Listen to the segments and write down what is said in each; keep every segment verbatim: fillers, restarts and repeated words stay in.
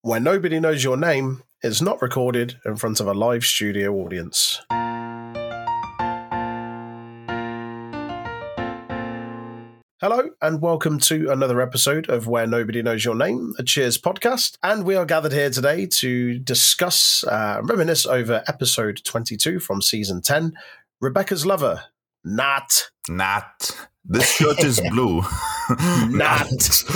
Where Nobody Knows Your Name is not recorded in front of a live studio audience. Hello and welcome to another episode of Where Nobody Knows Your Name, a Cheers podcast. And we are gathered here today to discuss, uh, reminisce over episode twenty-two from season ten, Rebecca's Lover, Nat. Nat. This shirt is blue. Nat.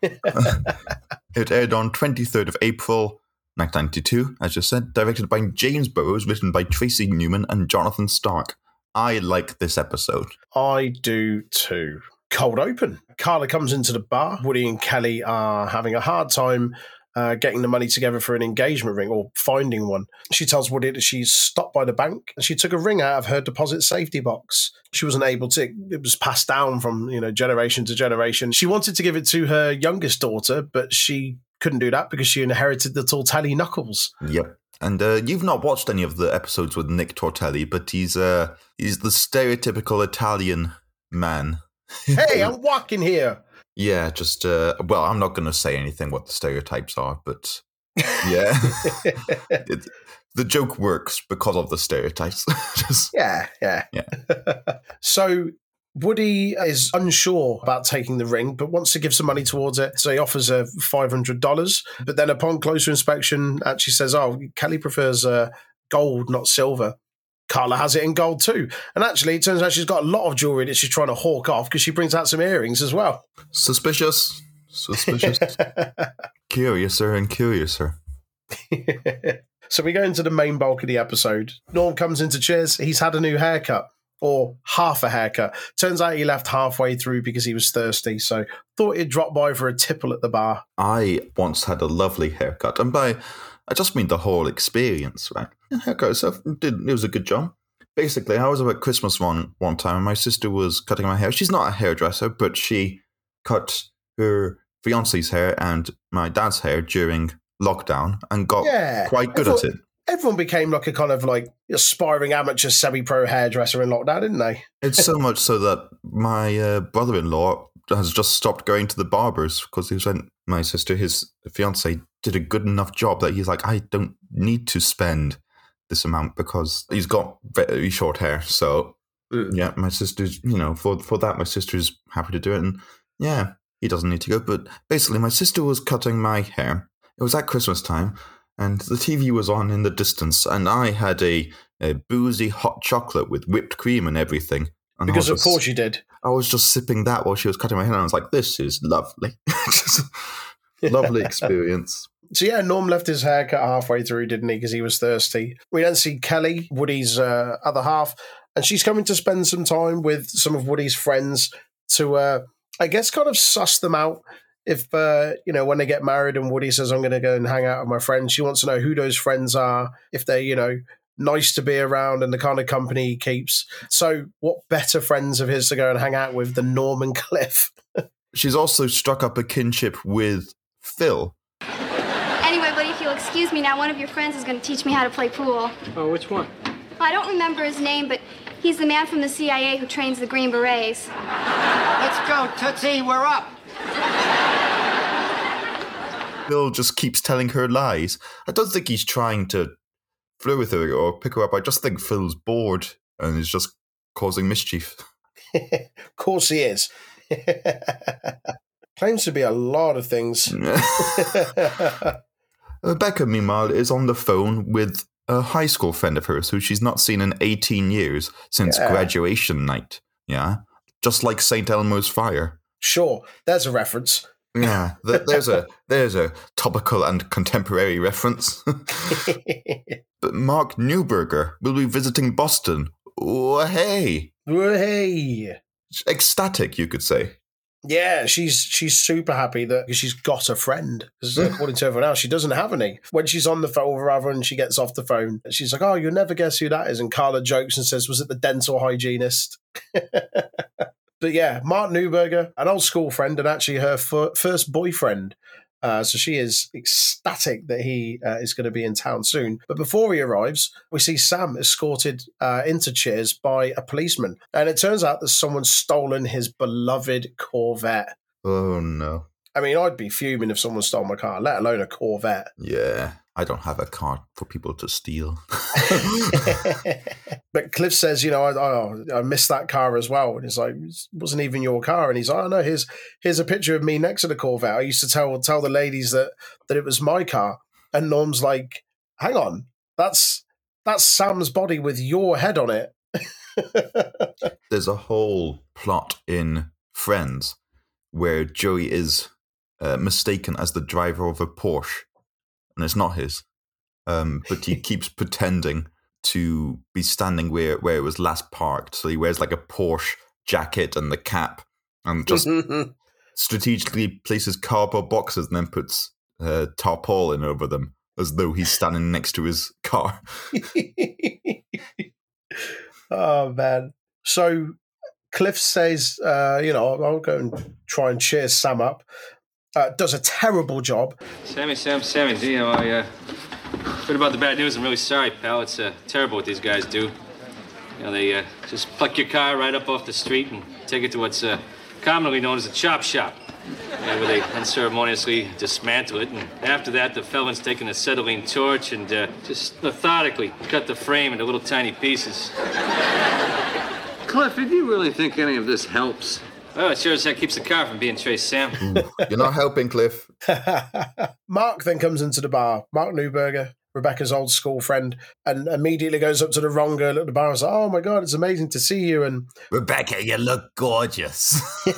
It aired on twenty-third of April, nineteen ninety-two, as you said, directed by James Burrows, written by Tracy Newman and Jonathan Stark. I like this episode. I do too. Cold open. Carla comes into the bar. Woody and Kelly are having a hard time uh, getting the money together for an engagement ring or finding one. She tells Woody that she's stopped by the bank and she took a ring out of her deposit safety box. She wasn't able to. It was passed down from, you know, generation to generation. She wanted to give it to her youngest daughter, but she couldn't do that because she inherited the Tortelli knuckles. Yep. And uh, you've not watched any of the episodes with Nick Tortelli, but he's uh, he's the stereotypical Italian man. Hey, I'm walking here. Yeah, just, uh, well, I'm not going to say anything what the stereotypes are, but yeah. it, the joke works because of the stereotypes. just, yeah, yeah. yeah. So Woody is unsure about taking the ring, but wants to give some money towards it. So he offers her five hundred dollars. But then upon closer inspection, actually says, oh, Kelly prefers uh, gold, not silver. Carla has it in gold too. And actually, it turns out she's got a lot of jewelry that she's trying to hawk off because she brings out some earrings as well. Suspicious. Suspicious. Curiouser and curiouser. So we go into the main bulk of the episode. Norm comes into Cheers. He's had a new haircut. Or half a haircut. Turns out he left halfway through because he was thirsty. So thought he'd drop by for a tipple at the bar. I once had a lovely haircut. And by... I just mean the whole experience, right? The haircut itself, did, it was a good job. Basically, I was at Christmas one, one time and my sister was cutting my hair. She's not a hairdresser, but she cut her fiance's hair and my dad's hair during lockdown and got yeah, quite good everyone, at it. Everyone became like a kind of like aspiring amateur semi-pro hairdresser in lockdown, didn't they? It's so much so that my uh, brother-in-law has just stopped going to the barbers because he went, my sister, his fiance, did a good enough job that he's like, I don't need to spend this amount because he's got very short hair. So mm. yeah, my sister's, you know, for for that, my sister's happy to do it. And yeah, he doesn't need to go. But basically, my sister was cutting my hair. It was at Christmas time and the T V was on in the distance. And I had a, a boozy hot chocolate with whipped cream and everything. And because of just, course you did. I was just sipping that while she was cutting my hair. And I was like, this is lovely. Lovely experience. So yeah, Norm left his haircut halfway through, didn't he? Because he was thirsty. We then see Kelly, Woody's uh, other half, and she's coming to spend some time with some of Woody's friends to, uh, I guess, kind of suss them out. If, uh, you know, when they get married and Woody says, I'm going to go and hang out with my friends, she wants to know who those friends are, if they're, you know, nice to be around and the kind of company he keeps. So what better friends of his to go and hang out with than Norm and Cliff? She's also struck up a kinship with Phil. Anyway, buddy, if you'll excuse me now, one of your friends is going to teach me how to play pool. Oh, which one? I don't remember his name, but he's the man from the C I A who trains the Green Berets. Let's go, Tootsie, we're up. Phil just keeps telling her lies. I don't think he's trying to flirt with her or pick her up. I just think Phil's bored and is just causing mischief. Of course he is. Claims to be a lot of things. Rebecca, meanwhile, is on the phone with a high school friend of hers who she's not seen in eighteen years since yeah. graduation night. Yeah. Just like Saint Elmo's Fire. Sure. There's a reference. Yeah. There's a there's a topical and contemporary reference. But Mark Newberger will be visiting Boston. Oh, hey. Oh, hey. Ecstatic, you could say. Yeah, she's she's super happy that she's got a friend. Because according to everyone else, she doesn't have any. When she's on the phone with her other and she gets off the phone, she's like, oh, you'll never guess who that is. And Carla jokes and says, was it the dental hygienist? But yeah, Mark Newberger, an old school friend and actually her f- first boyfriend. Uh, so she is ecstatic that he uh, is going to be in town soon. But before he arrives, we see Sam escorted uh, into Cheers by a policeman. And it turns out that someone's stolen his beloved Corvette. Oh, no. I mean, I'd be fuming if someone stole my car, let alone a Corvette. Yeah, I don't have a car for people to steal. But Cliff says, you know, I, I, I missed that car as well. And he's like, it wasn't even your car. And he's like, oh, no, here's, here's a picture of me next to the Corvette. I used to tell tell the ladies that, that it was my car. And Norm's like, hang on, that's that's Sam's body with your head on it. There's a whole plot in Friends where Joey is uh, mistaken as the driver of a Porsche, and it's not his. Um, but he keeps pretending to be standing where, where it was last parked. So he wears like a Porsche jacket and the cap and just strategically places cardboard boxes and then puts uh, tarpaulin over them as though he's standing next to his car. Oh, man. So Cliff says, uh, you know, I'll go and try and cheer Sam up. Uh, does a terrible job. Sammy, Sam, Sammy, you know, I uh, heard about the bad news. I'm really sorry, pal. It's uh, terrible what these guys do. You know, they uh, just pluck your car right up off the street and take it to what's uh, commonly known as a chop shop, uh, where they unceremoniously dismantle it. And after that, the felon's taking a acetylene torch and uh, just methodically cut the frame into little tiny pieces. Cliff, do you really think any of this helps? Oh, it sure as heck keeps the car from being traced, Sam. Ooh, you're not helping, Cliff. Mark then comes into the bar. Mark Newberger, Rebecca's old school friend, and immediately goes up to the wrong girl at the bar and says, oh my God, it's amazing to see you. And Rebecca, you look gorgeous.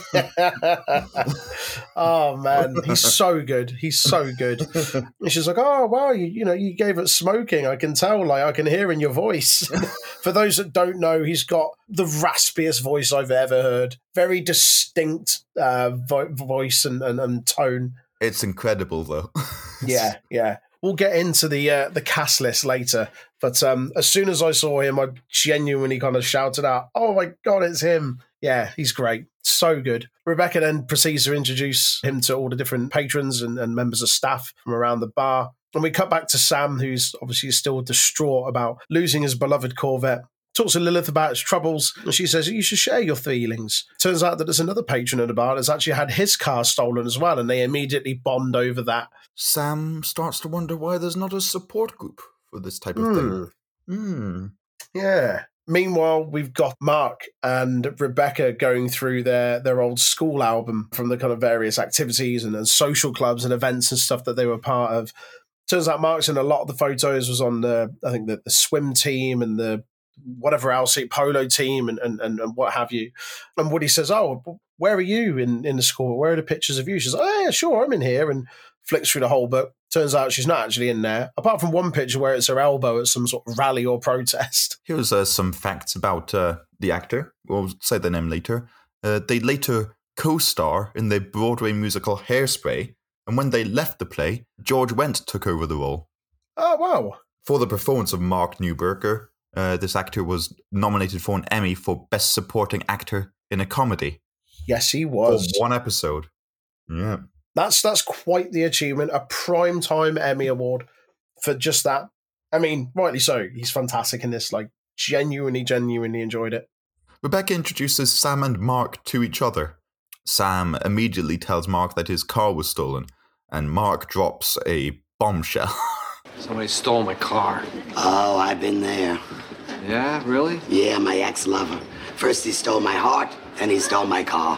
Oh man, he's so good. He's so good. And she's like, oh wow, you, you know, you gave it smoking. I can tell, like I can hear in your voice. For those that don't know, he's got the raspiest voice I've ever heard. Very distinct uh, vo- voice and, and, and tone. It's incredible, though. Yeah, yeah. We'll get into the uh, the cast list later. But um, as soon as I saw him, I genuinely kind of shouted out, oh my God, it's him. Yeah, he's great. So good. Rebecca then proceeds to introduce him to all the different patrons and, and members of staff from around the bar. And we cut back to Sam, who's obviously still distraught about losing his beloved Corvette. Talks to Lilith about his troubles, and she says, you should share your feelings. Turns out that there's another patron at the bar that's actually had his car stolen as well, and they immediately bond over that. Sam starts to wonder why there's not a support group for this type of Mm. thing. Hmm. Yeah. Meanwhile, we've got Mark and Rebecca going through their, their old school album from the kind of various activities and, and social clubs and events and stuff that they were part of. Turns out Mark's in a lot of the photos was on the, I think, the, the swim team and the whatever else, polo team and, and, and what have you. And Woody says, oh, where are you in, in the school? Where are the pictures of you? She's like, oh, yeah, sure, I'm in here. And flicks through the whole book. Turns out she's not actually in there, apart from one picture where it's her elbow at some sort of rally or protest. Here's uh, some facts about uh, the actor. We'll say their name later. Uh, they later co-star in the Broadway musical Hairspray, and when they left the play, George Wendt took over the role. Oh, wow. For the performance of Mark Newberger, uh, this actor was nominated for an Emmy for Best Supporting Actor in a Comedy. Yes, he was. For one episode. Yeah. That's that's quite the achievement, a primetime Emmy Award for just that. I mean, rightly so. He's fantastic in this. Like, genuinely, genuinely enjoyed it. Rebecca introduces Sam and Mark to each other. Sam immediately tells Mark that his car was stolen, and Mark drops a bombshell. Somebody stole my car. Oh, I've been there. Yeah, really? Yeah, my ex-lover. First he stole my heart, then he stole my car.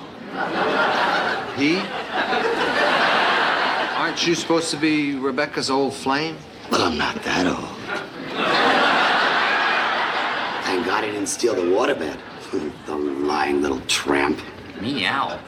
He? Aren't you supposed to be Rebecca's old flame? Well, I'm not that old. Thank God he didn't steal the waterbed. The lying little tramp. Meow.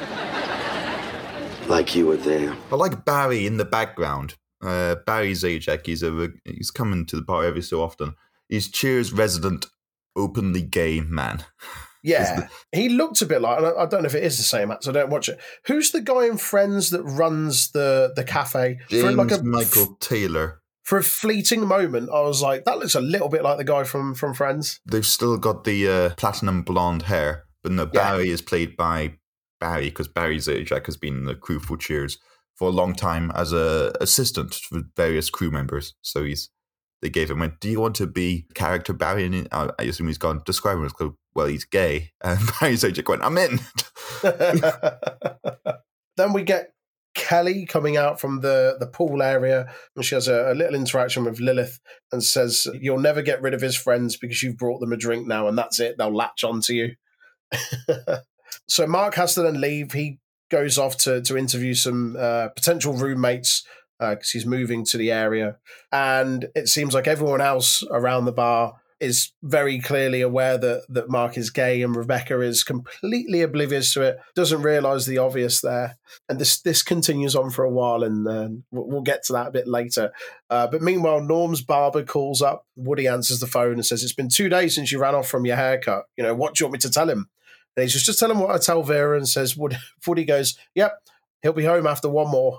Like you were there. I like Barry in the background. Uh, Barry Zajac, he's, a, he's coming to the bar every so often. He's Cheers' resident openly gay man. Yeah, he looked a bit like, and I don't know if it is the same actor, I don't watch it. Who's the guy in Friends that runs the, the cafe? James for like a, Michael Taylor. For a fleeting moment, I was like, that looks a little bit like the guy from, from Friends. They've still got the uh, platinum blonde hair, but no, Barry yeah. is played by Barry, because Barry Zajac has been in the crew for Cheers for a long time as a assistant for various crew members. So he's they gave him, went, do you want to be character Barry? And I assume he's gone, describe him as, well, he's gay. And Barry Zajac went, I'm in. Then we get Kelly coming out from the, the pool area, and she has a, a little interaction with Lilith and says, you'll never get rid of his friends because you've brought them a drink now, and that's it. They'll latch onto you. So Mark has to then leave. He goes off to, to interview some uh, potential roommates because uh, he's moving to the area. And it seems like everyone else around the bar is very clearly aware that, that Mark is gay, and Rebecca is completely oblivious to it, doesn't realise the obvious there. And this this continues on for a while, and uh, we'll, we'll get to that a bit later. Uh, but meanwhile, Norm's barber calls up. Woody answers the phone and says, it's been two days since you ran off from your haircut. You know, what do you want me to tell him? And he's just, just tell him what I tell Vera, and says, Woody, Woody goes, yep, he'll be home after one more.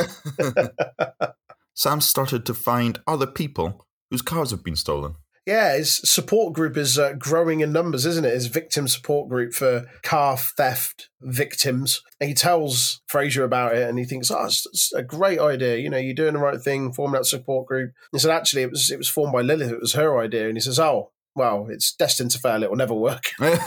Sam started to find other people whose cars have been stolen. Yeah, his support group is uh, growing in numbers, isn't it? His victim support group for car theft victims. And he tells Fraser about it, and he thinks, oh, it's, it's a great idea. You know, you're doing the right thing, forming that support group. He said, actually, it was it was formed by Lilith. It was her idea. And he says, oh, well, it's destined to fail. It will never work.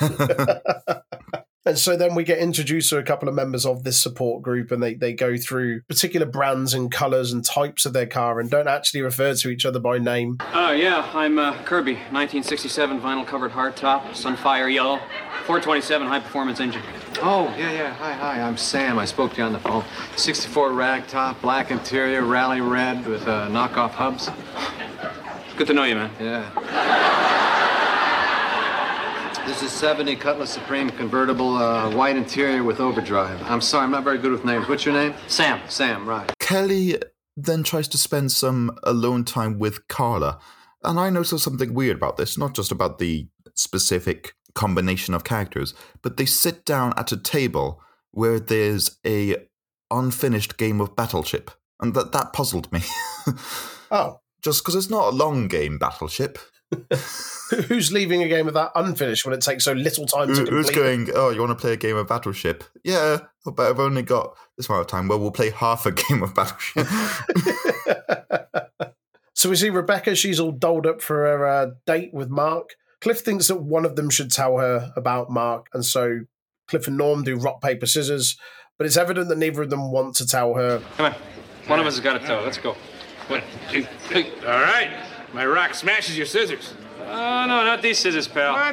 And so then we get introduced to a couple of members of this support group, and they, they go through particular brands and colours and types of their car and don't actually refer to each other by name. Oh, uh, yeah, I'm uh, Kirby, nineteen sixty-seven vinyl-covered hardtop, Sunfire yellow, four twenty-seven high-performance engine. Oh, yeah, yeah. Hi, hi. I'm Sam. I spoke to you on the phone. sixty-four ragtop, black interior, rally red with uh, knockoff hubs. Good to know you, man. Yeah. This is seventy Cutlass Supreme convertible, uh, white interior with overdrive. I'm sorry, I'm not very good with names. What's your name? Sam. Sam, right. Kelly then tries to spend some alone time with Carla. And I noticed something weird about this, not just about the specific combination of characters, but they sit down at a table where there's a unfinished game of Battleship. And that, that puzzled me. Oh. Just because it's not a long game, Battleship. Who's leaving a game of that unfinished when it takes so little time to complete? Who's going, oh, you want to play a game of Battleship? Yeah, but I've only got this amount of time. Well, we'll play half a game of Battleship. So we see Rebecca. She's all dolled up for her uh, date with Mark. Cliff thinks that one of them should tell her about Mark, and so Cliff and Norm do rock, paper, scissors, but it's evident that neither of them want to tell her. Come on. One of us has got to tell. Let's go. What? All right. My rock smashes your scissors. Oh, no, not these scissors, pal. What?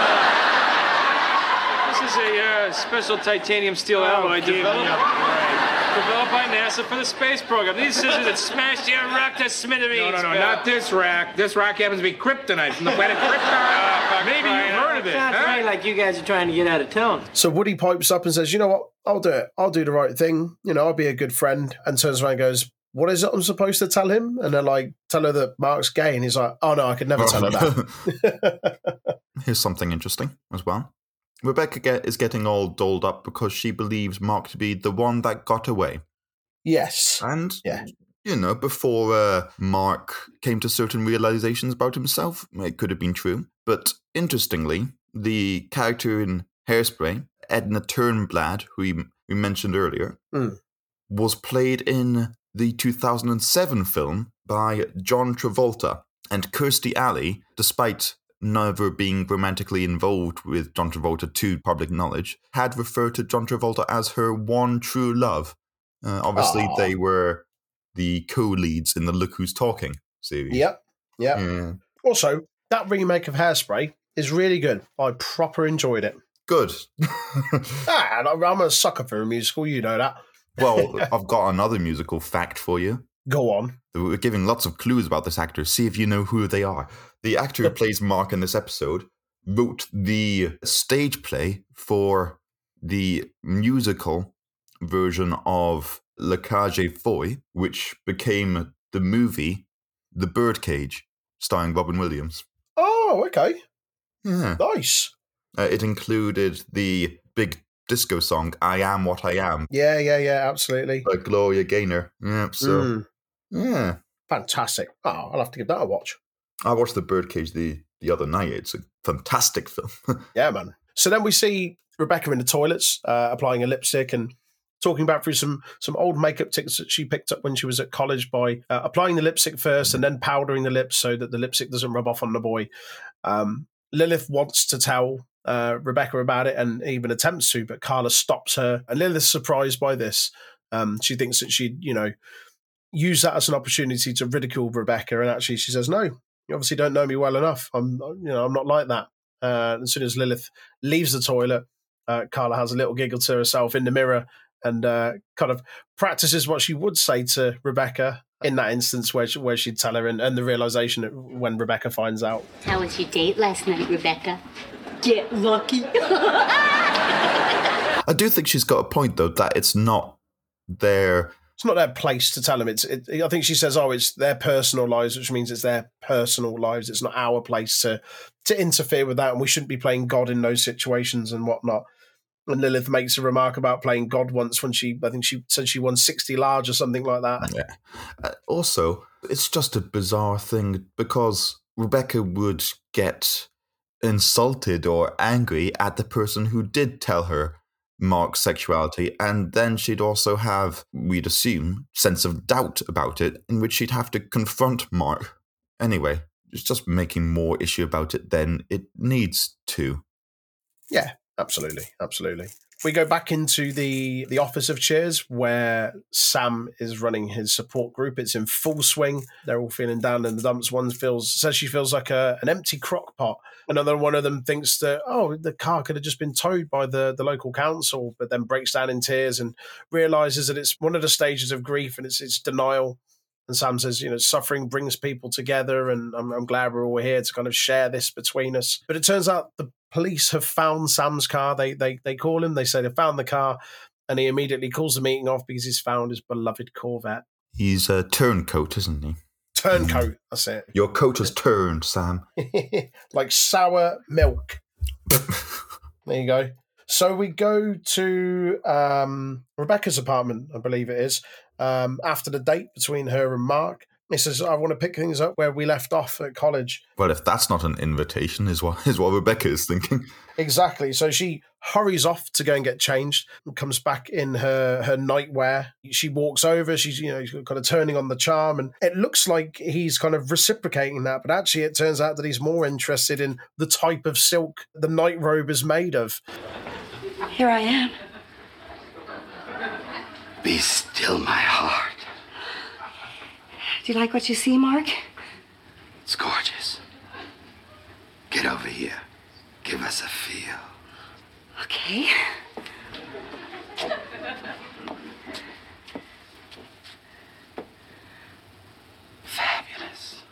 This is a uh, special titanium steel Oh, alloy give me developed, a break. developed by NASA for the space program. These scissors that smashed your rock to smithereens, No, no, no, pal. not this rock. This rock happens to be kryptonite from the planet Krypton. Maybe you've heard of it, Sounds huh? right like you guys are trying to get out of town. So Woody pipes up and says, you know what, I'll do it. I'll do the right thing. You know, I'll be a good friend. And turns around and goes, what is it I'm supposed to tell him? And they're like, tell her that Mark's gay. And he's like, oh, no, I could never tell her that. Here's something interesting as well. Rebecca get, is getting all dolled up because she believes Mark to be the one that got away. Yes. And, yeah. you know, before uh, Mark came to certain realizations about himself, it could have been true. But interestingly, the character in Hairspray, Edna Turnblad, who we, we mentioned earlier, mm. was played in the two thousand seven film by John Travolta. And Kirstie Alley, despite never being romantically involved with John Travolta to public knowledge, had referred to John Travolta as her one true love. Uh, obviously, Aww. They were the co-leads in the Look Who's Talking series. Yep, yep. Yeah. Also, that remake of Hairspray is really good. I proper enjoyed it. Good. ah, I'm a sucker for a musical, you know that. Well, I've got another musical fact for you. Go on. We're giving lots of clues about this actor. See if you know who they are. The actor who plays Mark in this episode wrote the stage play for the musical version of La Cage aux Folles, which became the movie The Birdcage, starring Robin Williams. Oh, okay. Yeah. Nice. Uh, it included the big disco song, I Am What I Am. Yeah, yeah, yeah, absolutely. By Gloria Gaynor. Yeah, so, mm. yeah. Fantastic. Oh, I'll have to give that a watch. I watched The Birdcage the, the other night. It's a fantastic film. Yeah, man. So then we see Rebecca in the toilets, uh, applying a lipstick and talking about through some some old makeup tips that she picked up when she was at college by uh, applying the lipstick first and then powdering the lips so that the lipstick doesn't rub off on the boy. Um, Lilith wants to tell uh, Rebecca about it and even attempts to, but Carla stops her. And Lilith's surprised by this Um, she thinks that she'd, you know, use that as an opportunity to ridicule Rebecca. And actually she says, no, you obviously don't know me well enough. I'm, you know, I'm not like that. Uh, as soon as Lilith leaves the toilet, uh, Carla has a little giggle to herself in the mirror and uh, kind of practices what she would say to Rebecca in that instance where, she, where she'd tell her, and, and the realization that when Rebecca finds out. How was your date last night, Rebecca? Get lucky. I do think she's got a point, though, that it's not their... It's not their place to tell them. It's. It, I think she says, oh, it's their personal lives, which means it's their personal lives. It's not our place to, to interfere with that, and we shouldn't be playing God in those situations and whatnot. And Lilith makes a remark about playing God once when she, I think she said she won sixty large or something like that. Yeah. Uh, also, it's just a bizarre thing because Rebecca would get insulted or angry at the person who did tell her Mark's sexuality, and then she'd also have, we'd assume, sense of doubt about it, in which she'd have to confront Mark. Anyway, it's just making more issue about it than it needs to. Yeah. Absolutely, absolutely. We go back into the, the office of Cheers where Sam is running his support group. It's in full swing. They're all feeling down in the dumps. One feels says she feels like a, an empty crock pot. Another one of them thinks that, oh, the car could have just been towed by the, the local council, but then breaks down in tears and realizes that it's one of the stages of grief and it's, it's denial. And Sam says, you know, suffering brings people together and I'm, I'm glad we're all here to kind of share this between us. But it turns out the police have found Sam's car. They they they call him. They say they found the car, and he immediately calls the meeting off because he's found his beloved Corvette. He's a turncoat, isn't he? Turncoat, that's it. Your coat has turned, Sam. Like sour milk. There you go. So we go to um, Rebecca's apartment, I believe it is, um, after the date between her and Mark. He says, I want to pick things up where we left off at college. Well, if that's not an invitation, is what is what Rebecca is thinking. Exactly. So she hurries off to go and get changed and comes back in her, her nightwear. She walks over. She's, you know, kind of turning on the charm. And it looks like he's kind of reciprocating that. But actually, it turns out that he's more interested in the type of silk the night robe is made of. Here I am. Be still, my heart. Do you like what you see, Mark? It's gorgeous. Get over here. Give us a feel. Okay. Fabulous.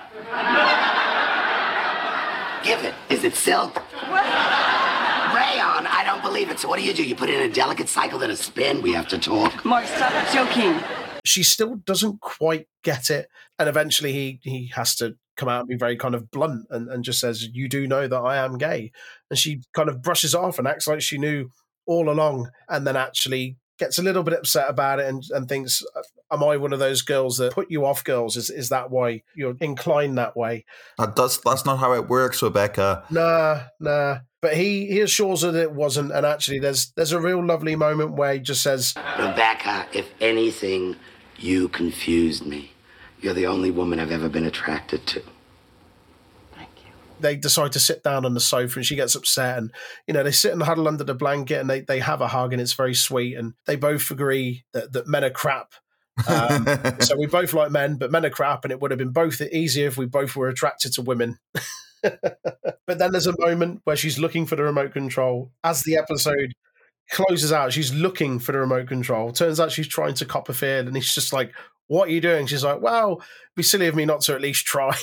Give it. Is it silk? Rayon. I don't believe it. So what do you do? You put it in a delicate cycle, then a spin? We have to talk. Mark, stop joking. She still doesn't quite get it. And eventually he he has to come out and be very kind of blunt and, and just says, you do know that I am gay. And she kind of brushes off and acts like she knew all along, and then actually gets a little bit upset about it and, and thinks, am I one of those girls that put you off girls? Is is that why you're inclined that way? That does, that's not how it works, Rebecca. Nah, nah. But he, he assures her that it wasn't. And actually there's there's a real lovely moment where he just says, Rebecca, if anything, you confused me. You're the only woman I've ever been attracted to. Thank you. They decide to sit down on the sofa and she gets upset and, you know, they sit and huddle under the blanket and they, they have a hug and it's very sweet. And they both agree that, that men are crap. Um, so we both like men, but men are crap. And it would have been both easier if we both were attracted to women. But then there's a moment where she's looking for the remote control. As the episode closes out, she's looking for the remote control. Turns out she's trying to Copperfield, and he's just like, what are you doing? She's like, well, it'd be silly of me not to at least try.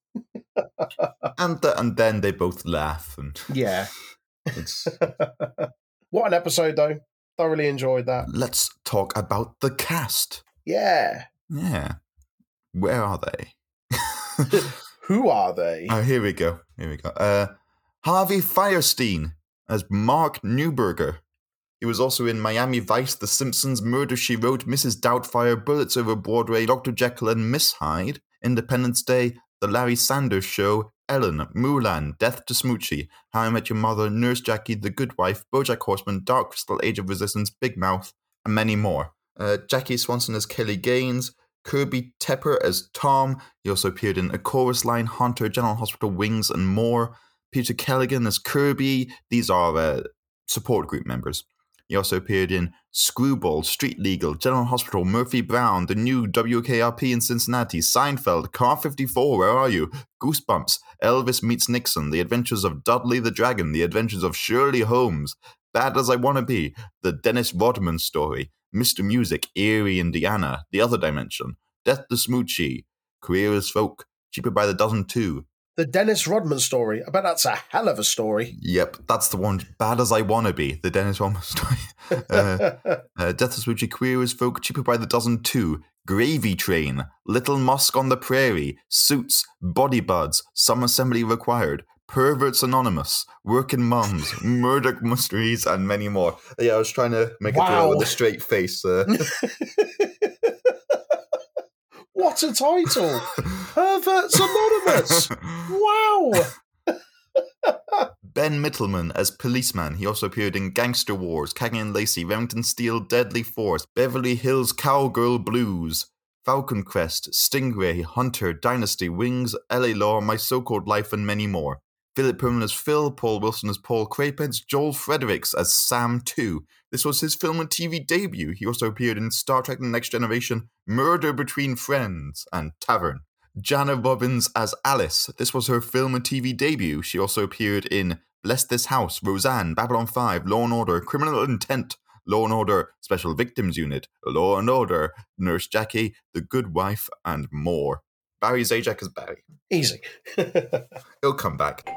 and the, and then they both laugh. And yeah. It's... What an episode, though. Thoroughly enjoyed that. Let's talk about the cast. Yeah. Yeah. Where are they? Who are they? Oh, here we go. Here we go. Uh, Harvey Fierstein as Mark Newberger. He was also in Miami Vice, The Simpsons, Murder, She Wrote, Missus Doubtfire, Bullets Over Broadway, Doctor Jekyll and Miss Hyde, Independence Day, The Larry Sanders Show, Ellen, Mulan, Death to Smoochie, How I Met Your Mother, Nurse Jackie, The Good Wife, BoJack Horseman, Dark Crystal, Age of Resistance, Big Mouth, and many more. Uh, Jackie Swanson as Kelly Gaines, Kirby Tepper as Tom. He also appeared in A Chorus Line, Hunter, General Hospital, Wings, and more. Peter Kelligan as Kirby. These are uh, support group members. He also appeared in Screwball, Street Legal, General Hospital, Murphy Brown, The New W K R P in Cincinnati, Seinfeld, Car fifty-four, Where Are You?, Goosebumps, Elvis Meets Nixon, The Adventures of Dudley the Dragon, The Adventures of Shirley Holmes, Bad as I Wanna Be, The Dennis Rodman Story, Mister Music, Erie, Indiana, The Other Dimension, Death to Smoochie, Queer as Folk, Cheaper by the Dozen two. The Dennis Rodman Story. I bet that's a hell of a story. Yep, that's the one. Bad as I Wanna Be, the Dennis Rodman Story. uh, uh, Death to Smoochie, Queer as Folk, Cheaper by the Dozen two, Gravy Train, Little Mosque on the Prairie, Suits, Body Buds, Some Assembly Required, Perverts Anonymous, Working Mums, Murder Mysteries, and many more. Yeah, I was trying to make wow. a girl with a straight face. Uh. What a title! Perverts Anonymous! Wow! Ben Mittelman as policeman. He also appeared in Gangster Wars, Cagney and Lacey, Remington Steele, Deadly Force, Beverly Hills Cowgirl Blues, Falcon Crest, Stingray, Hunter, Dynasty, Wings, L A Law, My So-Called Life, and many more. Philip Pullman as Phil, Paul Wilson as Paul Crapens, Joel Fredericks as Sam two. This was his film and T V debut. He also appeared in Star Trek The Next Generation, Murder Between Friends, and Tavern. Jana Robbins as Alice. This was her film and T V debut. She also appeared in Bless This House, Roseanne, Babylon five, Law and Order, Criminal Intent, Law and Order, Special Victims Unit, Law and Order, Nurse Jackie, The Good Wife, and more. Barry Zajac as Barry. Easy. He'll come back.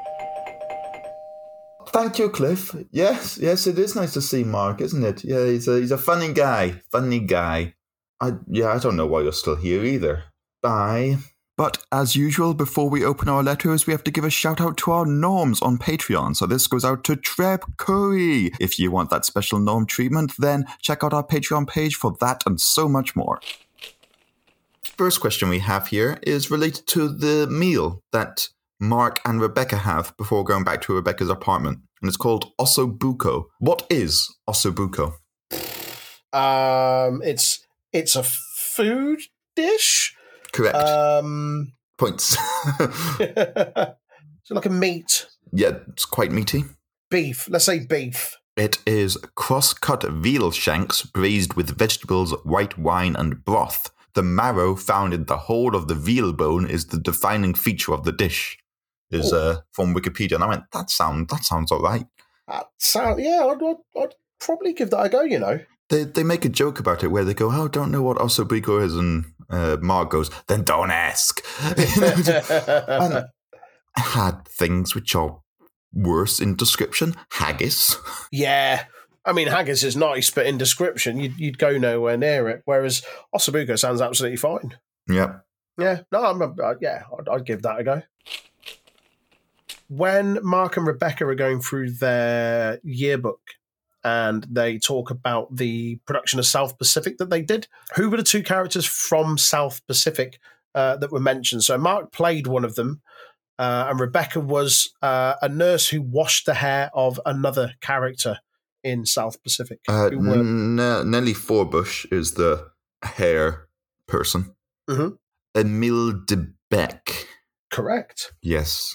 Thank you, Cliff. Yes, yes, it is nice to see Mark, isn't it? Yeah, he's a he's a funny guy. Funny guy. I yeah, I don't know why you're still here either. Bye. But as usual, before we open our letters, we have to give a shout out to our norms on Patreon. So this goes out to Treb Curry. If you want that special norm treatment, then check out our Patreon page for that and so much more. First question we have here is related to the meal that Mark and Rebecca have before going back to Rebecca's apartment. And it's called ossobuco. What is ossobuco? Um, it's it's a food dish. Correct. Um, Points. Is it like a meat? Yeah, it's quite meaty. Beef. Let's say beef. It is cross-cut veal shanks braised with vegetables, white wine, and broth. The marrow found in the whole of the veal bone is the defining feature of the dish. Is uh, from Wikipedia, and I went, that sound that sounds all right. That sound, yeah, I'd, I'd, I'd probably give that a go. You know, they they make a joke about it where they go, "Oh, don't know what ossobuco is," and uh, Mark goes, "Then don't ask." And I had things which are worse in description. Haggis. Yeah. I mean, haggis is nice, but in description, you'd, you'd go nowhere near it. Whereas ossobuco sounds absolutely fine. Yep. Yeah. No, I'm a, uh, yeah, I'd, I'd give that a go. When Mark and Rebecca are going through their yearbook and they talk about the production of South Pacific that they did, who were the two characters from South Pacific uh, that were mentioned? So Mark played one of them, uh, and Rebecca was uh, a nurse who washed the hair of another character in South Pacific. Uh, were... N- Nellie Forbush is the hair person. Mm-hmm. Emile DeBeck. Correct. Yes.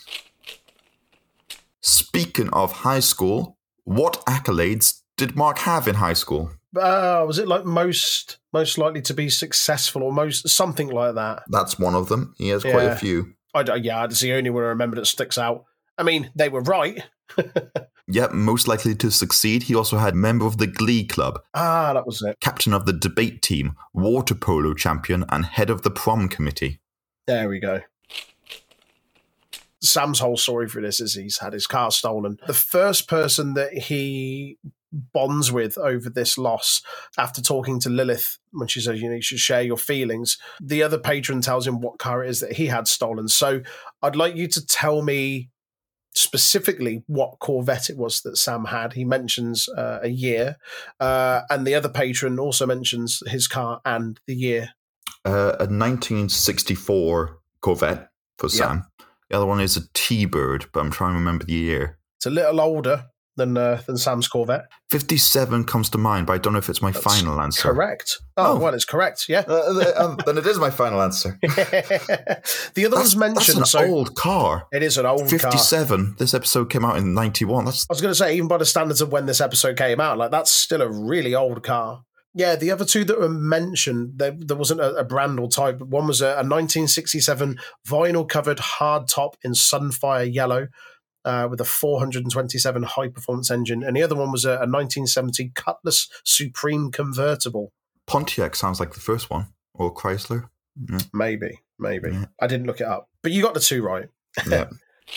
Speaking of high school, what accolades did Mark have in high school? Uh, was it like most most likely to be successful or most something like that? That's one of them. He has yeah. quite a few. I, yeah, that's the only one I remember that sticks out. I mean, they were right. Yep, most likely to succeed. He also had member of the Glee Club. Ah, that was it. Captain of the debate team, water polo champion, and head of the prom committee. There we go. Sam's whole story for this is he's had his car stolen. The first person that he bonds with over this loss, after talking to Lilith, when she says, you know, you should share your feelings, the other patron tells him what car it is that he had stolen. So I'd like you to tell me specifically what Corvette it was that Sam had. He mentions uh, a year, uh, and the other patron also mentions his car and the year. Uh, a nineteen sixty-four Corvette for Sam. Yep. The other one is a T-Bird, but I'm trying to remember the year. It's a little older. than uh, than Sam's Corvette. fifty-seven comes to mind, but I don't know if it's my That's final answer. Correct. Oh, Oh. well, it's correct, yeah. Uh, um, then it is my final answer. The other That's, one's mentioned. that's an so old car. It is an old car. fifty-seven. This episode came out in ninety-one. That's I was going to say, even by the standards of when this episode came out, like that's still a really old car. Yeah, the other two that were mentioned, there, there wasn't a, a brand or type. One was a, a nineteen sixty-seven vinyl-covered hardtop in Sunfire Yellow uh, with a four hundred twenty-seven high-performance engine, and the other one was a, a nineteen seventy Cutlass Supreme convertible. Pontiac sounds like the first one, or Chrysler. Yeah. Maybe, maybe. Yeah. I didn't look it up, but you got the two right. Yeah.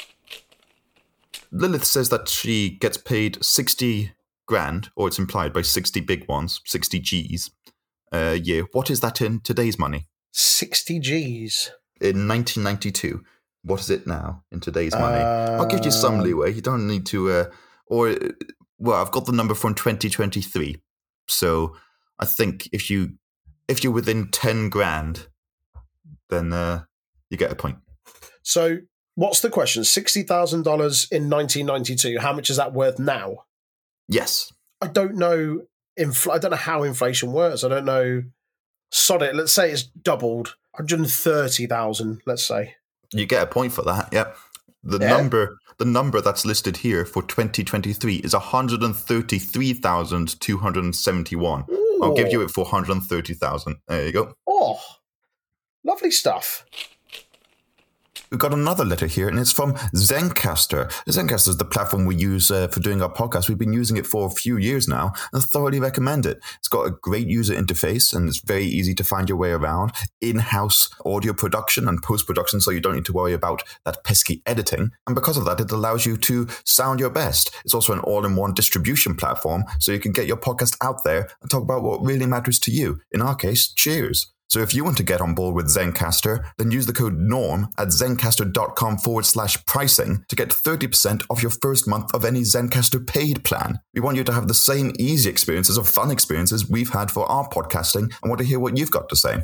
Lilith says that she gets paid sixty grand, or it's implied by sixty big ones, sixty G's a year. What is that in today's money? sixty G's. In nineteen ninety-two. What is it now in today's money? I'll give you some Um, leeway. You don't need to, uh, or, well, I've got the number from twenty twenty-three. So I think if, you, if you're within ten grand, then uh, you get a point. So what's the question? sixty thousand dollars in nineteen ninety-two. How much is that worth now? Yes. I don't know. Infl- I don't know how inflation works. I don't know. Sod it. Let's say it's doubled. one hundred thirty thousand, let's say. You get a point for that, yep. The Yeah. number the number that's listed here for twenty twenty-three is one hundred thirty-three thousand two hundred seventy-one. I'll give you it for one hundred thirty thousand. There you go. Oh, lovely stuff. We've got another letter here, and it's from Zencastr. Zencastr is the platform we use uh, for doing our podcast. We've been using it for a few years now, and thoroughly recommend it. It's got a great user interface, and it's very easy to find your way around. In-house audio production and post-production, so you don't need to worry about that pesky editing. And because of that, it allows you to sound your best. It's also an all-in-one distribution platform, so you can get your podcast out there and talk about what really matters to you. In our case, cheers. So if you want to get on board with Zencastr, then use the code NORM at zencastr.com forward slash pricing to get thirty percent off your first month of any Zencastr paid plan. We want you to have the same easy experiences or fun experiences we've had for our podcasting and want to hear what you've got to say.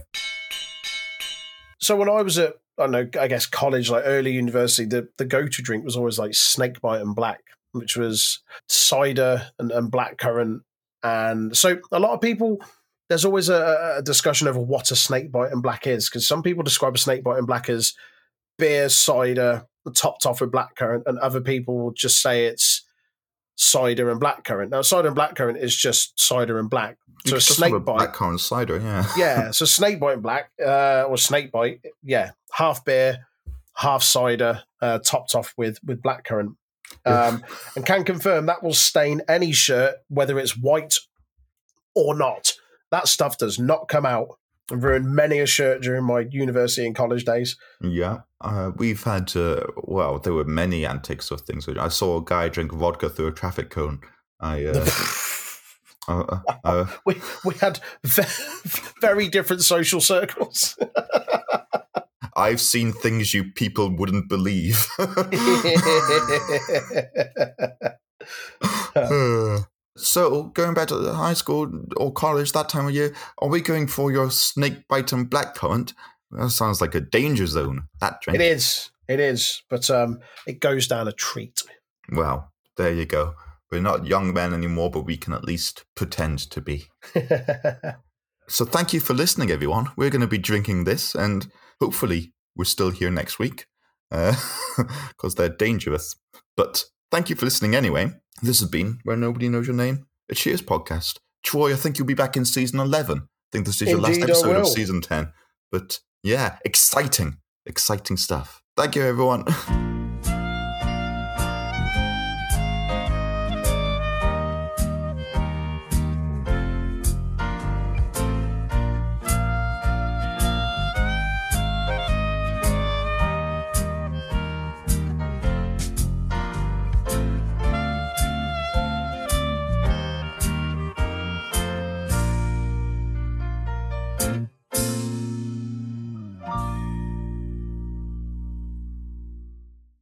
So when I was at, I don't know, I guess college, like early university, the, the go-to drink was always like Snakebite and Black, which was cider and, and blackcurrant. And so a lot of people... There's always a, a discussion over what a snakebite and black is, because some people describe a snakebite and black as beer, cider, topped off with blackcurrant, and other people will just say it's cider and blackcurrant. Now, cider and blackcurrant is just cider and black. So a snakebite, blackcurrant cider, yeah, yeah. So snakebite and black, uh, or snakebite, yeah, half beer, half cider, uh, topped off with with blackcurrant, um, and can confirm that will stain any shirt, whether it's white or not. That stuff does not come out. I've ruined many a shirt during my university and college days. Yeah, uh, we've had, uh, well, there were many antics of things. I saw a guy drink vodka through a traffic cone. I, uh, uh, uh, we we had very different social circles. I've seen things you people wouldn't believe. uh. So, going back to high school or college that time of year, are we going for your snakebite and blackcurrant? That sounds like a danger zone, that drink. It is. It is. But um, it goes down a treat. Well, there you go. We're not young men anymore, but we can at least pretend to be. So thank you for listening, everyone. We're going to be drinking this, and hopefully we're still here next week, because uh, they're dangerous. But thank you for listening anyway. This has been Where Nobody Knows Your Name, a Cheers podcast. Troy, I think you'll be back in season eleven. I think this is your Indeed, last episode I of will. season ten. But yeah, exciting, exciting stuff. Thank you, everyone.